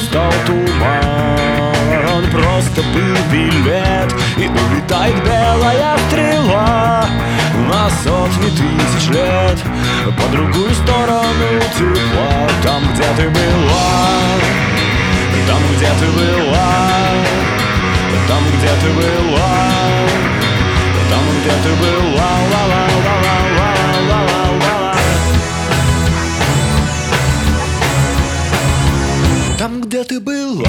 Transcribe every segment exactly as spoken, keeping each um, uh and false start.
стал туман. Просто был билет, и улетает белая стрела на сотни тысяч лет по другую сторону тепла. Там, где ты была, там, где ты была, там, где ты была, там, где ты была, ла-ла-ла-ла-ла-ла-ла-ла. Там, где ты была.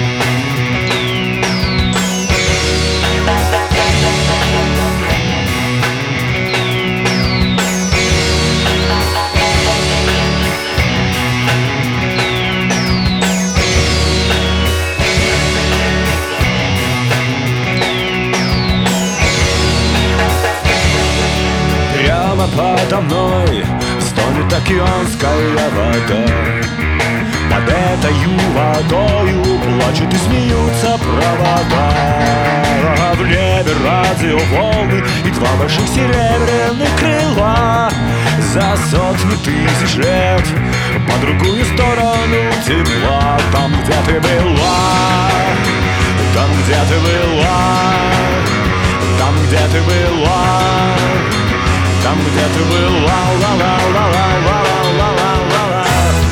Прямо подо мной стонет океанская вода. Под этою водою плачут и смеются провода. В небе радиоволны и два больших серебряных крыла. За сотни тысяч лет по другую сторону тепла. Там, где ты была, там, где ты была, там, где ты была, там, где ты была, ла-ла-ла-ла-ла-ла-ла-ла-ла.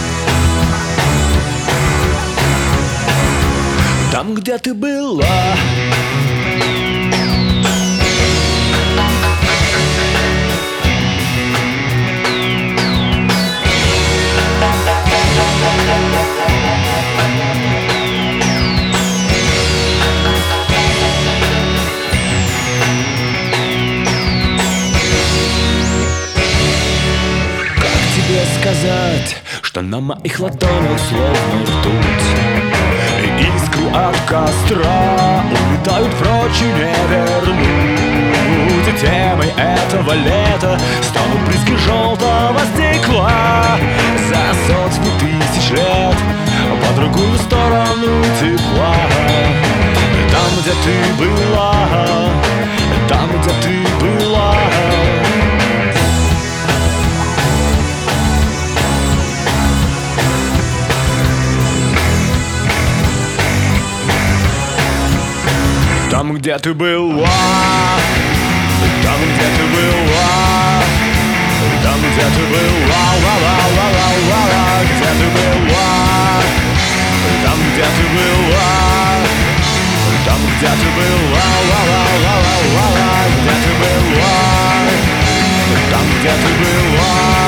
Там, где ты была. Как тебе сказать, что на моих ладонях словно ртуть? Искру от костра улетают прочь и не вернуть. И темой этого лета станут брызги желтого стекла. За сотни тысяч лет по другую сторону тепла. Там, где ты была, там, где ты была. Там, где ты была, там, где ты была, там, где ты была, ла-ла-ла-ла-ла-ла, где ты была, там, где ты была, там, где ты была, ла-ла-ла-ла-ла-ла, где ты была, там, где ты была.